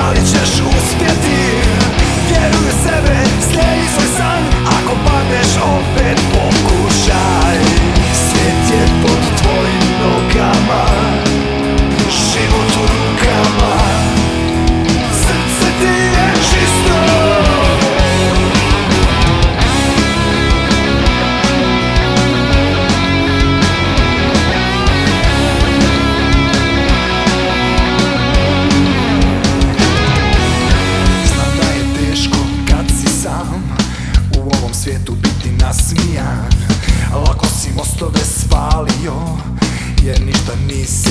ali ćeš uspjeti. Vjeruj u sebe, slijedi svoj san. Ako padneš opet pokušaj. Svijet je pod tvojim nogama, život u rukama, srce ti je čisto. Svijetu biti nasmijan, lako si mostove svalio, jer ništa nisi